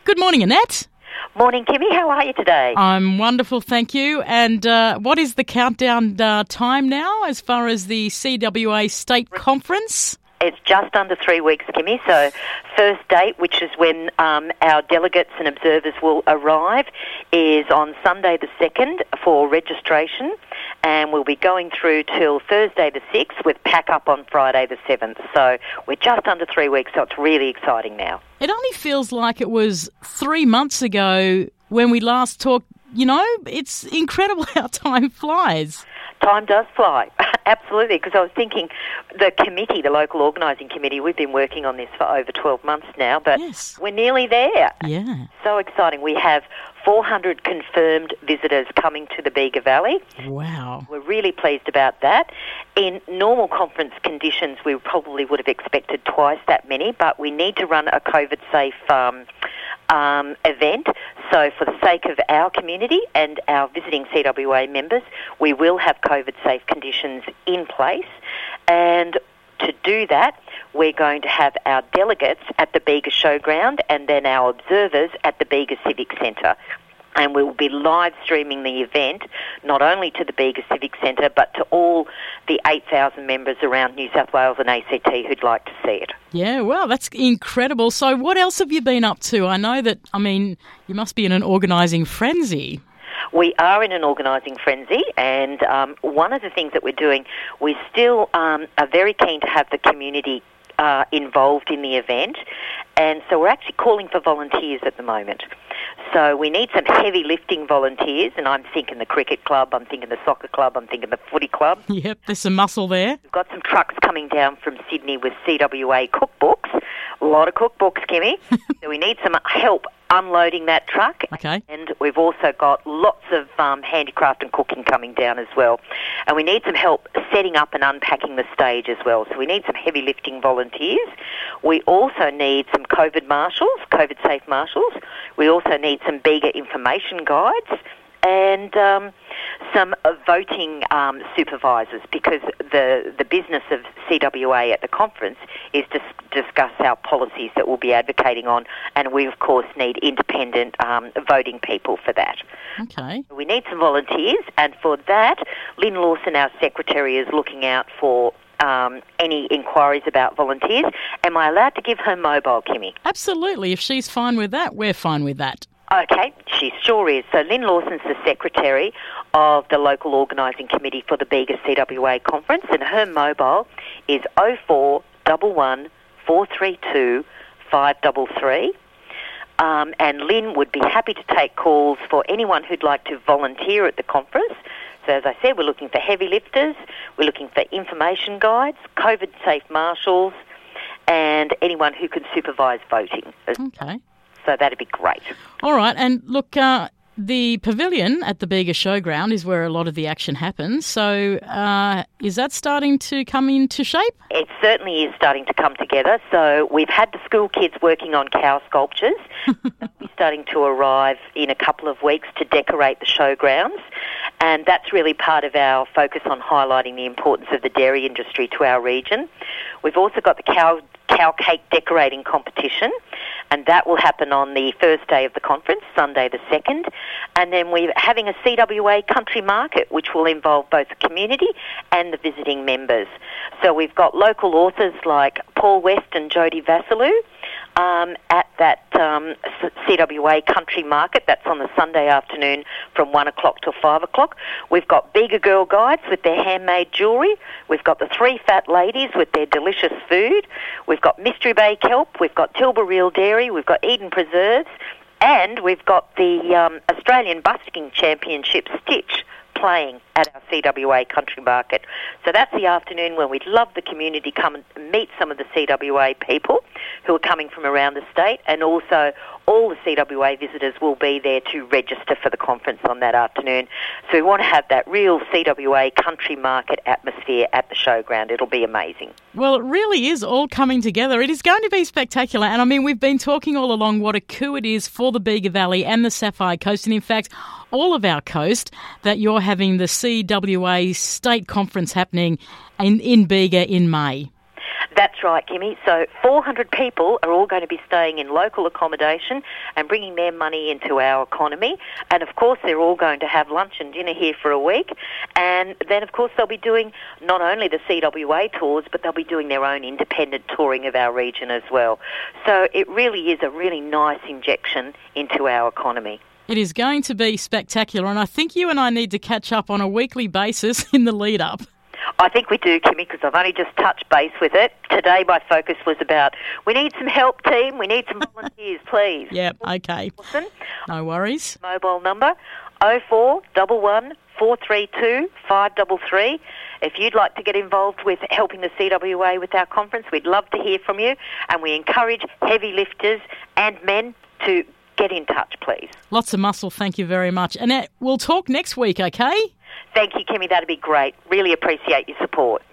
Good morning, Annette. Morning, Kimmy. How are you today? I'm wonderful, thank you. And what is the countdown time now as far as the CWA State Conference? It's just under 3 weeks, Kimmy. So first date, which is when our delegates and observers will arrive, is on Sunday the 2nd for registration. And we'll be going through till Thursday the 6th with pack up on Friday the 7th. So we're just under 3 weeks, so it's really exciting now. It only feels like it was 3 months ago when we last talked. You know, it's incredible how time flies. Time does fly, absolutely, because I was thinking the committee, the local organising committee, we've been working on this for over 12 months now, but Yes. we're nearly there. Yeah. So exciting. We have 400 confirmed visitors coming to the Bega Valley. Wow. We're really pleased about that. In normal conference conditions, we probably would have expected twice that many, but we need to run a COVID-safe event. So for the sake of our community and our visiting CWA members, we will have COVID-safe conditions in place. And to do that, we're going to have our delegates at the Bega Showground and then our observers at the Bega Civic Centre. And we will be live streaming the event, not only to the Bega Civic Centre, but to all the 8,000 members around New South Wales and ACT who'd like to see it. Yeah, well, that's incredible. So what else have you been up to? I know that, you must be in an organising frenzy. We are in an organising frenzy, and one of the things that we're doing, we still are very keen to have the community involved in the event, and so we're actually calling for volunteers at the moment. So we need some heavy lifting volunteers, and I'm thinking the cricket club, I'm thinking the soccer club, I'm thinking the footy club. Yep, there's some muscle there. We've got some trucks coming down from Sydney with CWA cookbooks, a lot of cookbooks, Kimmy. So we need some help unloading that truck. Okay. And we've also got lots of handicraft and cooking coming down as well. And we need some help setting up and unpacking the stage as well. So we need some heavy lifting volunteers. We also need some COVID marshals, COVID-safe marshals. We also need some Bega information guides and some voting supervisors, because the business of CWA at the conference is to discuss our policies that we'll be advocating on, and we of course need independent voting people for that. Okay. We need some volunteers, and for that, Lynn Lawson, our secretary, is looking out for any inquiries about volunteers. Am I allowed to give her mobile, Kimmy? Absolutely. If she's fine with that, we're fine with that. Okay, she sure is. So Lynn Lawson's the secretary of the local organising committee for the Bega CWA conference, and her mobile is 0411 432 533. And Lynn would be happy to take calls for anyone who'd like to volunteer at the conference. So as I said, we're looking for heavy lifters, we're looking for information guides, COVID-safe marshals, and anyone who can supervise voting. Okay. So that'd be great. All right, and look, the pavilion at the Bega Showground is where a lot of the action happens. So is that starting to come into shape? It certainly is starting to come together. So we've had the school kids working on cow sculptures. They'll be starting to arrive in a couple of weeks to decorate the showgrounds. And that's really part of our focus on highlighting the importance of the dairy industry to our region. We've also got the cow cake decorating competition, and that will happen on the first day of the conference, Sunday the 2nd. And then we're having a CWA country market, which will involve both the community and the visiting members. So we've got local authors like Paul West and Jodie Vassalou at that CWA country market. That's on the Sunday afternoon from 1 o'clock till 5 o'clock. We've got Bega Girl Guides with their handmade jewellery. We've got the Three Fat Ladies with their delicious food. We've got Mystery Bay Kelp. We've got Tilba Real Dairy. We've got Eden Preserves. And we've got the Australian Busking Championship Stitch playing at our CWA country market. So that's the afternoon when we'd love the community come and meet some of the CWA people who are coming from around the state, and also all the CWA visitors will be there to register for the conference on that afternoon. So we want to have that real CWA country market atmosphere at the showground. It'll be amazing. Well, it really is all coming together. It is going to be spectacular. And I mean, we've been talking all along what a coup it is for the Bega Valley and the Sapphire Coast, and in fact, all of our coast, that you're having the CWA State Conference happening in Bega in May. That's right, Kimmy. So 400 people are all going to be staying in local accommodation and bringing their money into our economy. And, of course, they're all going to have lunch and dinner here for a week. And then, of course, they'll be doing not only the CWA tours, but they'll be doing their own independent touring of our region as well. So it really is a really nice injection into our economy. It is going to be spectacular, and I think you and I need to catch up on a weekly basis in the lead-up. I think we do, Kimmy, because I've only just touched base with it. Today my focus was about, we need some help, team. We need some volunteers, please. Yep, okay. No worries. Mobile number 0411 432 533. If you'd like to get involved with helping the CWA with our conference, we'd love to hear from you. And we encourage heavy lifters and men to get in touch, please. Lots of muscle, thank you very much. Annette, we'll talk next week, okay? Thank you, Kimmy. That'd be great. Really appreciate your support.